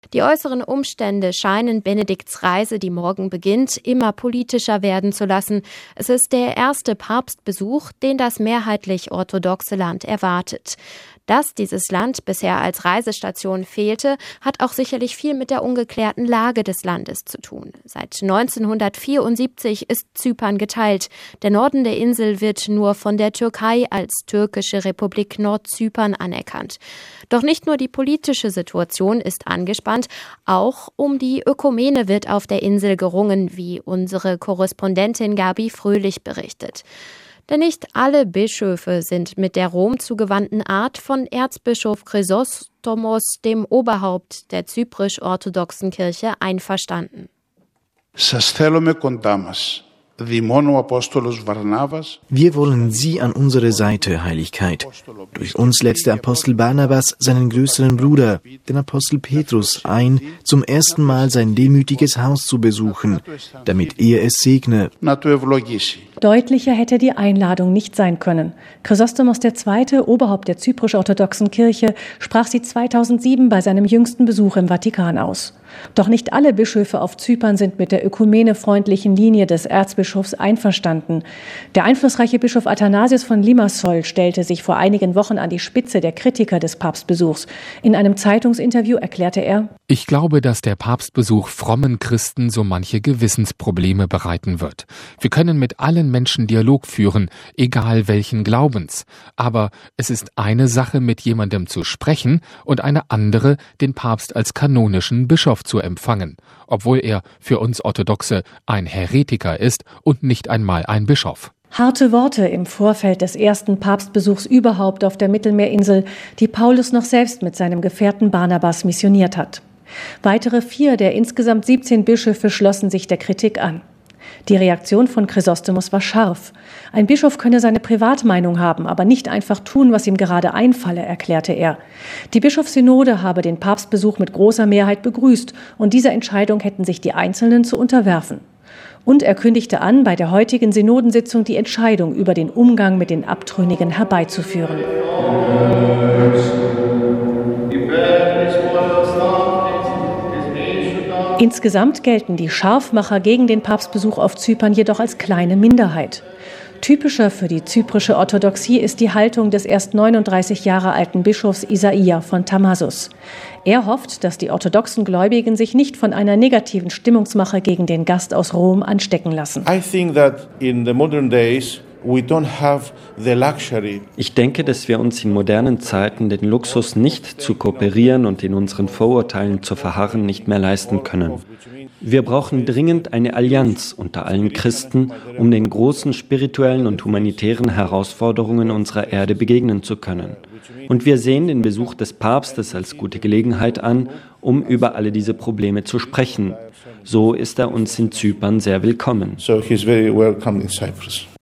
Die äußeren Umstände scheinen Benedikts Reise, die morgen beginnt, immer politischer werden zu lassen. Es ist der erste Papstbesuch, den das mehrheitlich orthodoxe Land erwartet. Dass dieses Land bisher als Reisestation fehlte, hat auch sicherlich viel mit der ungeklärten Lage des Landes zu tun. Seit 1974 ist Zypern geteilt. Der Norden der Insel wird nur von der Türkei als türkische Republik Nordzypern anerkannt. Doch nicht nur die politische Situation ist angespannt, auch um die Ökumene wird auf der Insel gerungen, wie unsere Korrespondentin Gabi Fröhlich berichtet. Denn nicht alle Bischöfe sind mit der Rom zugewandten Art von Erzbischof Chrysostomos, dem Oberhaupt der zyprisch-orthodoxen Kirche, einverstanden. Wir wollen Sie an unsere Seite, Heiligkeit. Durch uns lädt der Apostel Barnabas seinen größeren Bruder, den Apostel Petrus, ein, zum ersten Mal sein demütiges Haus zu besuchen, damit er es segne. Deutlicher hätte die Einladung nicht sein können. Chrysostomos II., Oberhaupt der zyprisch-orthodoxen Kirche, sprach sie 2007 bei seinem jüngsten Besuch im Vatikan aus. Doch nicht alle Bischöfe auf Zypern sind mit der ökumenefreundlichen Linie des Erzbischofs einverstanden. Der einflussreiche Bischof Athanasius von Limassol stellte sich vor einigen Wochen an die Spitze der Kritiker des Papstbesuchs. In einem Zeitungsinterview erklärte er: Ich glaube, dass der Papstbesuch frommen Christen so manche Gewissensprobleme bereiten wird. Wir können mit allen Menschen Dialog führen, egal welchen Glaubens. Aber es ist eine Sache, mit jemandem zu sprechen und eine andere, den Papst als kanonischen Bischof zu empfangen, obwohl er für uns Orthodoxe ein Heretiker ist und nicht einmal ein Bischof. Harte Worte im Vorfeld des ersten Papstbesuchs überhaupt auf der Mittelmeerinsel, die Paulus noch selbst mit seinem Gefährten Barnabas missioniert hat. Weitere 4 der insgesamt 17 Bischöfe schlossen sich der Kritik an. Die Reaktion von Chrysostomos war scharf. Ein Bischof könne seine Privatmeinung haben, aber nicht einfach tun, was ihm gerade einfalle, erklärte er. Die Bischofssynode habe den Papstbesuch mit großer Mehrheit begrüßt und dieser Entscheidung hätten sich die Einzelnen zu unterwerfen. Und er kündigte an, bei der heutigen Synodensitzung die Entscheidung über den Umgang mit den Abtrünnigen herbeizuführen. Insgesamt gelten die Scharfmacher gegen den Papstbesuch auf Zypern jedoch als kleine Minderheit. Typischer für die zyprische Orthodoxie ist die Haltung des erst 39 Jahre alten Bischofs Isaia von Tamassus. Er hofft, dass die orthodoxen Gläubigen sich nicht von einer negativen Stimmungsmache gegen den Gast aus Rom anstecken lassen. Ich denke, dass wir uns in modernen Zeiten den Luxus, nicht zu kooperieren und in unseren Vorurteilen zu verharren, nicht mehr leisten können. Wir brauchen dringend eine Allianz unter allen Christen, um den großen spirituellen und humanitären Herausforderungen unserer Erde begegnen zu können. Und wir sehen den Besuch des Papstes als gute Gelegenheit an, um über alle diese Probleme zu sprechen. So ist er uns in Zypern sehr willkommen.